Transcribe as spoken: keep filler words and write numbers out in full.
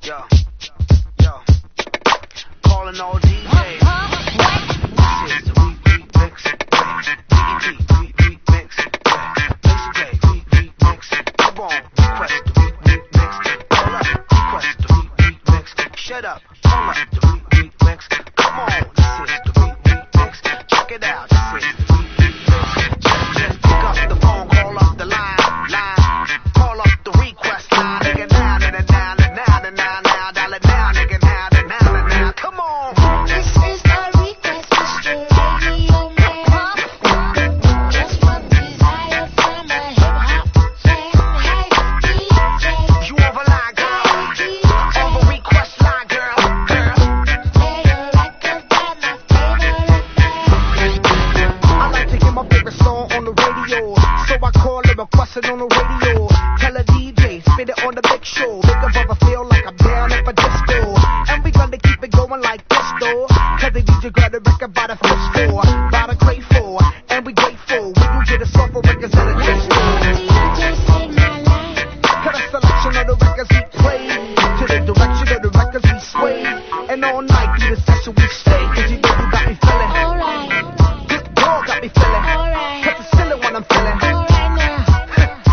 Yo, yo, calling all D Js. This is the remix. Remix. Basic J, remix. Come on, request the remix. Call up, request the remix. Shut up, call up the remix. Come on, this is the remix. Check it out, this is the remix. Just, just pick up the phone, call up the line, line. Call up the request line, nigga, now, now, now, now, now, now, now, dial it now, nigga, now, now, now, now, come on. This is the request, Mister Radio Man. Just one desire from a hip-hop fan. Hey, D J. You over line, girl. Over request line, girl. Girl. Play a record by my favorite band. I like to hear my favorite song on the radio, so I call and request it on the radio. Tell a D J, spit it on the big show. Make a brother feel like I'm down at a disco. And we gonna keep it going like this though, cause the D J got a record by the fifth store, by the crate for, and we grateful. We do get a song for records at a thrift store. D J say my line. Cut a selection of the records we played, to the direction of the records we swayed. And all night through the session we stayed, cause you know you got me feeling. Alright, Good dog got me feeling. alright. Cause it's silly when I'm feeling.